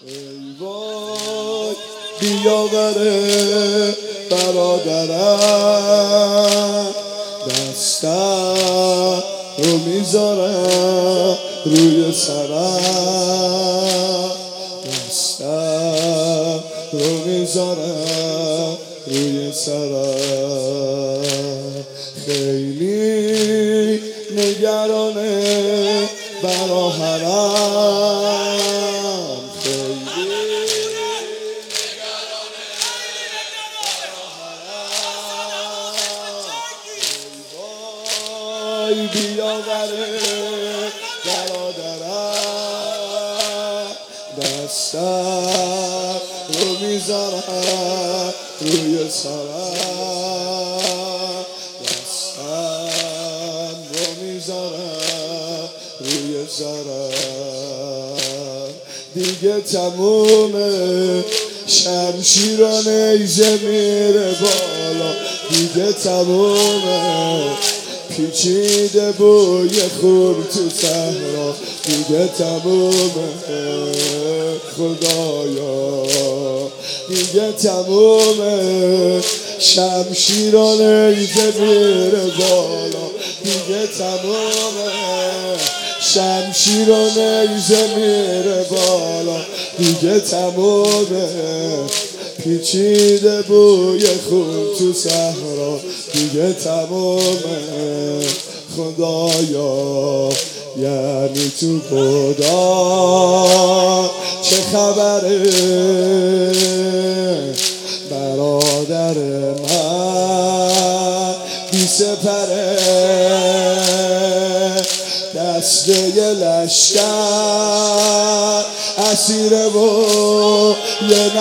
ای وای بیاوره برادرم، دستم رو میذارم روی سرم، دستم رو میذارم روی سرم. خیلی نگرانه برا حرم، خیلی نگرانه برا حرم. وای بیاوره برادرم، دستم رو میذارم روی سرم، دستم رو میذارم روی سرم. دیگه تمومه شمشیر و نیزه میره بالا، دیگه تمومه پیچیده بوی خون تو صحرا، دیگه تمومه خدایا، دیگه تمومه شمشیر و نیزه میره بالا، دیگه تمومه شمشیر و نیزه میره بالا، دیگه تمومه پیچیده بوی خون تو صحرا، دیگه تمومه خدایا. یعنی تو خدا چه خبره برادر من بی سپره، دسته لشکر اسیره و یه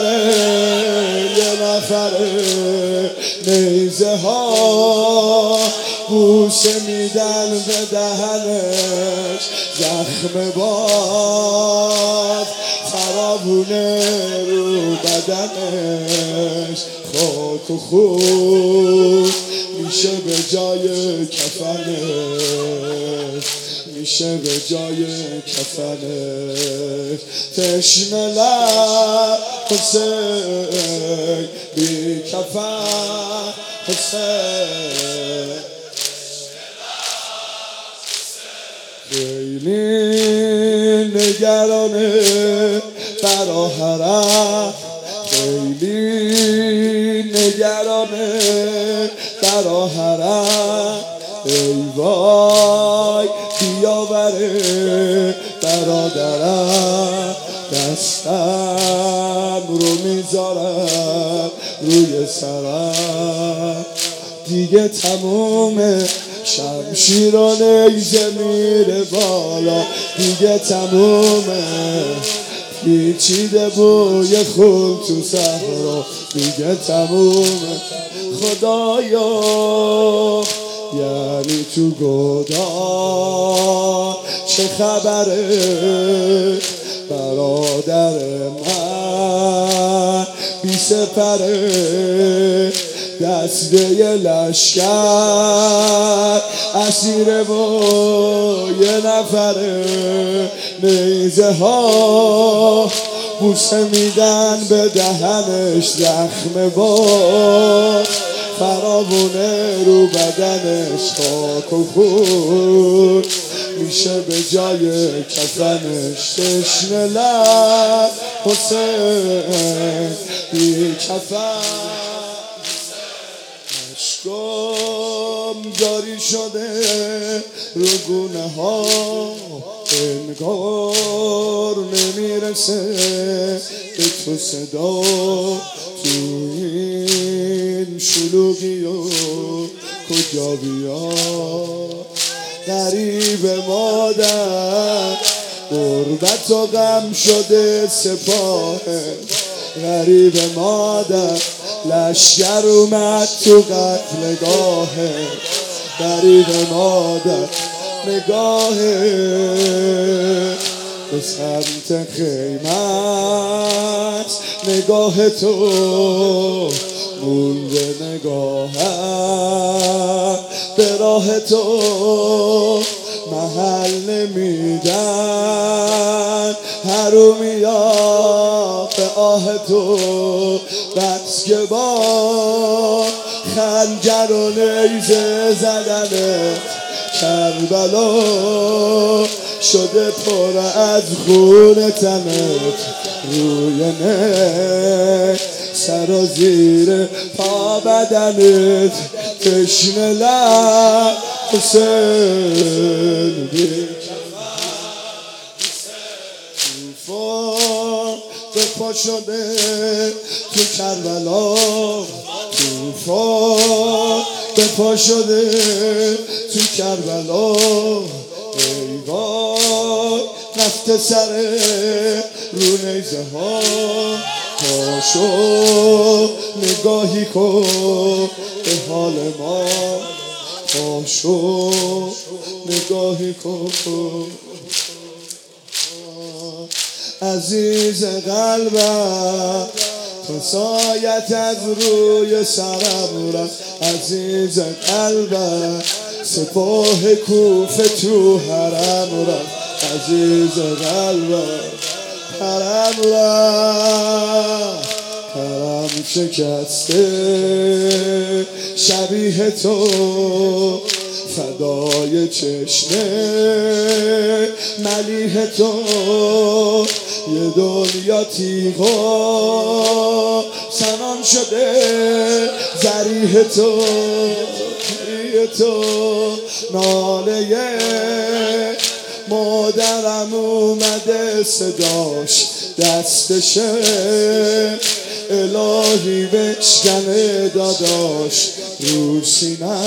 نفره نیزه ها بوسه میدن به دهنش، زخم باد فراوونه رو بدنش، خاک و خون میشه به جای کفنش، میشه به جای کفنش. تشنه لب حسین بی کفن حسین، خیلی نگرانه برا حرم، خیلی نگرانه برا حرم. ای وای بیاوره برادرم، دستم رو میذارم روی سرم، دیگه تمومه شمشیر و نیزه میره بالا، دیگه تمومه پیچیده بوی خون تو صحرا، دیگه تمومه خدایا. یعنی تو گودان چه خبره برادر من بی سپره، دسته لشکر اسیره و یه نفره نیزه ها بوسه میدن به دهنش، زخم باد فراوونه رو بدنش، خاک و خون میشه به جای کفنش. تشنه لب حسین بی کفن، اشکام جاری شده رو گونه ها، انگار نمیرسه به تو صدا، تو این شلوغی و کجا بیا. غریب مادر غربت و غم شده سپاه، غریب مادر لشکر اومد تو قتلگاهه، غریب مادر نگاهه به سمت خیمت، نگاه تو مونده نگاهم به راه تو محل نمیدن، فرو میاد به آه تو، بس که با خنجر و نیزه زدنت کربلا شده پر از خون تنت، روی نه سرازیر پا بدنت، تشنه لب حسین توفان به پا شده تو کربلا، توفان به پا شده تو کربلا، ای وای رفته سر رو نیزه ها، پاشو نگاهی کن به حال ما، پاشو نگاهی کن. عزیز قلبم تو سایت از روی سرم رفت، عزیز قلبم سپاه کوفه تو حرم رفت، عزیز قلبم حرم رفت، حرم شکسته شبیه تو فدای چشمه ملیح تو، یه دنیا تیغا سنان شده ذریح تو، تو ناله مادرم اومده صداش دستشه، الهی بشکنه داداش رو سینه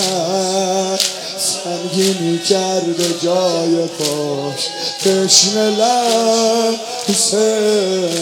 سنگینی کرده جای پاش، تشنه لب حسین